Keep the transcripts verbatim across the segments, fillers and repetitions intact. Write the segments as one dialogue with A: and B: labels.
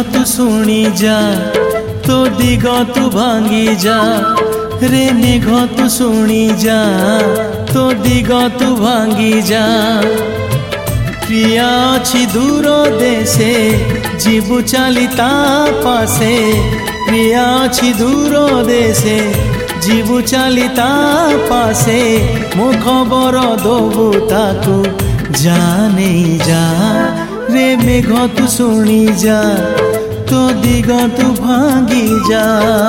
A: तू शुणी जा तो दिग तू भांगी जा रे मेघ तू शुणी जा तो दिग तू भांगी जा प्रिया अछि दूर देशे जीवु चली ता पासे प्रिया अछि दूर देशे जीवु चली ता पासे मो खबर दबु ताकू जाने जा रे मेघ तू शुणी जा तो दिग तू भांगी जा।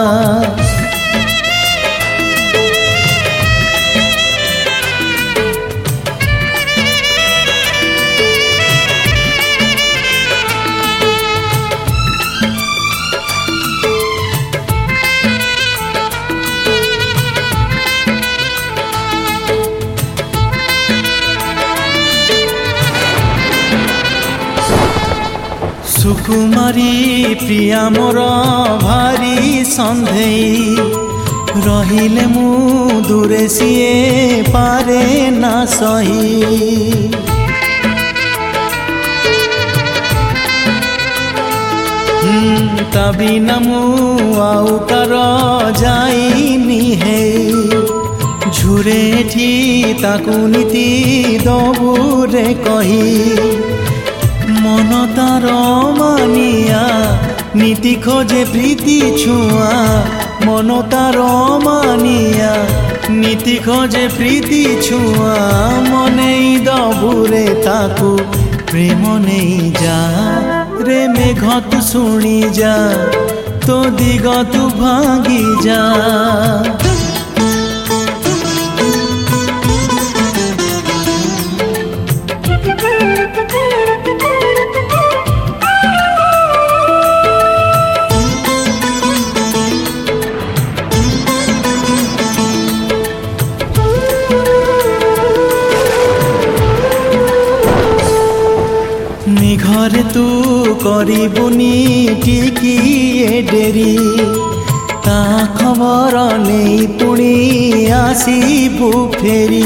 A: सुकुमारी प्रिया मोर भारी संधेई रहिले मु दूरे सिए पारे ना सही तभी न मु आउ कर जाइनी है झुरे ठी ताकू नीति दबु रे कही मन तार मानिया नीति खोजे प्रीति छुआ मन तार मानिया नीति खोजे प्रीति छुआ मने दबुरे ताकू प्रेम नहीं जा रे मेघ तू शुणी जा तो दिग तू भांगी जा। घरे तू करिबुनी टिकिए डेरी ता खबर नहीं पुणी आसीबु फेरी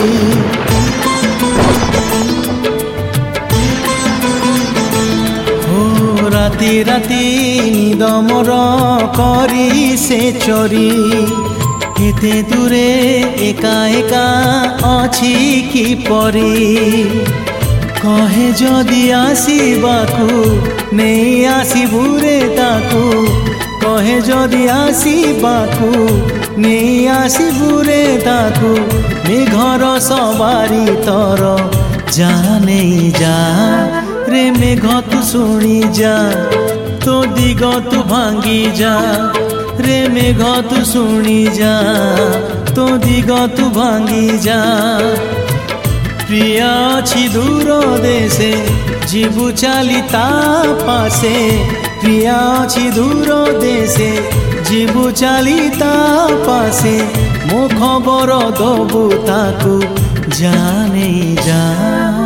A: हो राति राति निद मोर करी से चोरी एते दूरे एका एका अछि कि परी कहे जदि आसीबाकू नहीं आसीबू रे ताकू कहे जदि आसीबाकू नहीं आसीबू रे ताकू मेघर सवारी तर जा नहीं जा रे मेघ तू शुणी जा तो दिग तू भांगी जा रे मेघ तू शुणी जा तो दिग तू भांगी जा प्रिया अछि दूर देशे जीवु चली ता पासे प्रिया अछि दूर देशे जीवु चली ता पासे मो खबर दबु ताकू जाने जा।